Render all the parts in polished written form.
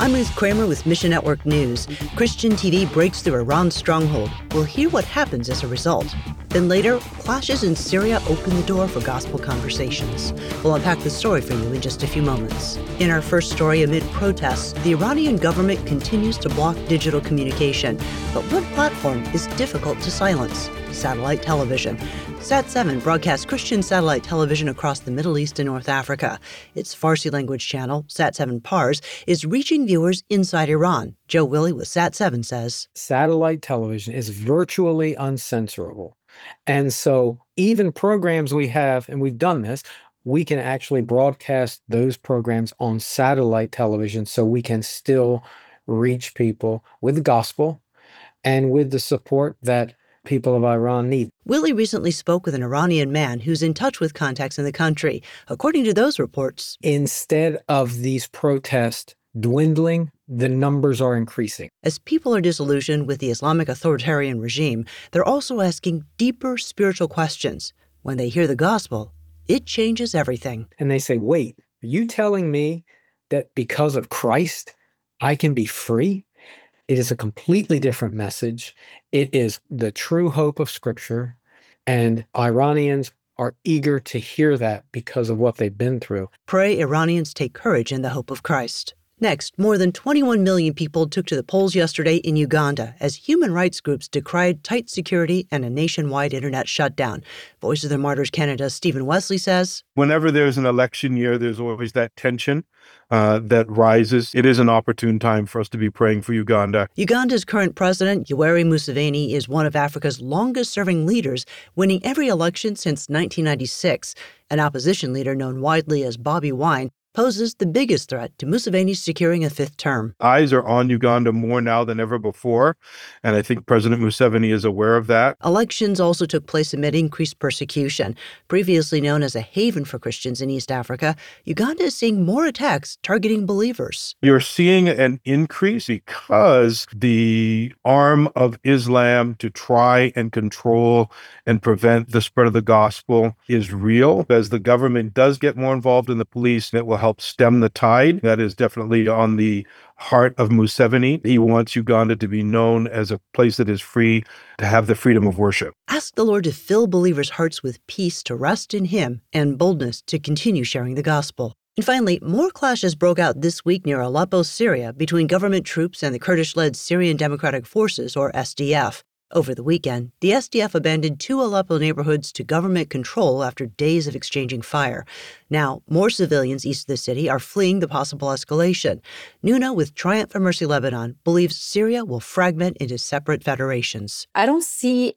I'm Ruth Kramer with Mission Network News. Christian TV breaks through Iran's stronghold. We'll hear what happens as a result. Then later, clashes in Syria open the door for gospel conversations. We'll unpack the story for you in just a few moments. In our first story, amid protests, the Iranian government continues to block digital communication. But one platform is difficult to silence: satellite television. Sat7 broadcasts Christian satellite television across the Middle East and North Africa. Its Farsi language channel, Sat7 Pars, is reaching viewers inside Iran. Joe Willie with Sat7 says, satellite television is virtually uncensorable. And so even programs we have, and we've done this, we can actually broadcast those programs on satellite television so we can still reach people with the gospel and with the support that people of Iran need. Willie recently spoke with an Iranian man who's in touch with contacts in the country. According to those reports, instead of these protests dwindling, the numbers are increasing. As people are disillusioned with the Islamic authoritarian regime, they're also asking deeper spiritual questions. When they hear the gospel, it changes everything. And they say, wait, are you telling me that because of Christ, I can be free? It is a completely different message. It is the true hope of Scripture, and Iranians are eager to hear that because of what they've been through. Pray Iranians take courage in the hope of Christ. Next, more than 21 million people took to the polls yesterday in Uganda as human rights groups decried tight security and a nationwide internet shutdown. Voice of the Martyrs Canada's Stephen Wesley says, whenever there's an election year, there's always that tension that rises. It is an opportune time for us to be praying for Uganda. Uganda's current president, Yoweri Museveni, is one of Africa's longest-serving leaders, winning every election since 1996. An opposition leader known widely as Bobi Wine poses the biggest threat to Museveni securing a fifth term. Eyes are on Uganda more now than ever before, and I think President Museveni is aware of that. Elections also took place amid increased persecution. Previously known as a haven for Christians in East Africa, Uganda is seeing more attacks targeting believers. You're seeing an increase because the arm of Islam to try and control and prevent the spread of the gospel is real. As the government does get more involved in the police, it will help stem the tide. That is definitely on the heart of Museveni. He wants Uganda to be known as a place that is free, to have the freedom of worship. Ask the Lord to fill believers' hearts with peace to rest in Him and boldness to continue sharing the gospel. And finally, more clashes broke out this week near Aleppo, Syria, between government troops and the Kurdish-led Syrian Democratic Forces, or SDF. Over the weekend, the SDF abandoned 2 Aleppo neighborhoods to government control after days of exchanging fire. Now, more civilians east of the city are fleeing the possible escalation. Nuna with Triumph for Mercy Lebanon believes Syria will fragment into separate federations. I don't see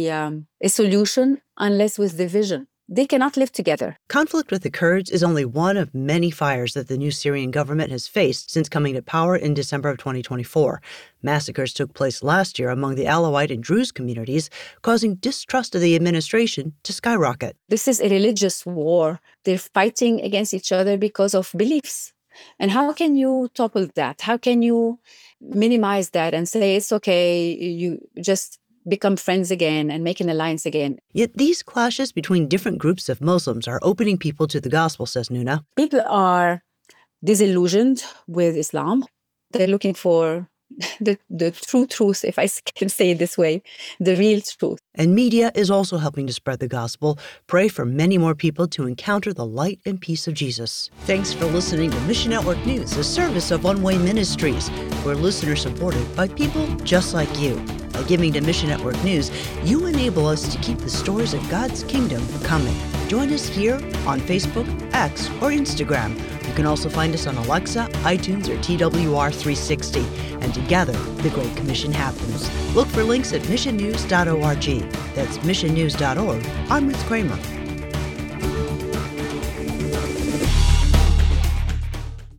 a solution unless with division. They cannot live together. Conflict with the Kurds is only one of many fires that the new Syrian government has faced since coming to power in December of 2024. Massacres took place last year among the Alawite and Druze communities, causing distrust of the administration to skyrocket. This is a religious war. They're fighting against each other because of beliefs. And how can you topple that? How can you minimize that and say, it's okay, you just become friends again and make an alliance again? Yet these clashes between different groups of Muslims are opening people to the gospel, says Nuna. People are disillusioned with Islam. They're looking for the true truth, if I can say it this way, the real truth. And media is also helping to spread the gospel. Pray for many more people to encounter the light and peace of Jesus. Thanks for listening to Mission Network News, a service of One Way Ministries. We're listener supported by people just like you. By giving to Mission Network News, you enable us to keep the stories of God's kingdom coming. Join us here on Facebook, X, or Instagram. You can also find us on Alexa, iTunes, or TWR360. And together, the Great Commission happens. Look for links at missionnews.org. That's missionnews.org. I'm Ruth Kramer.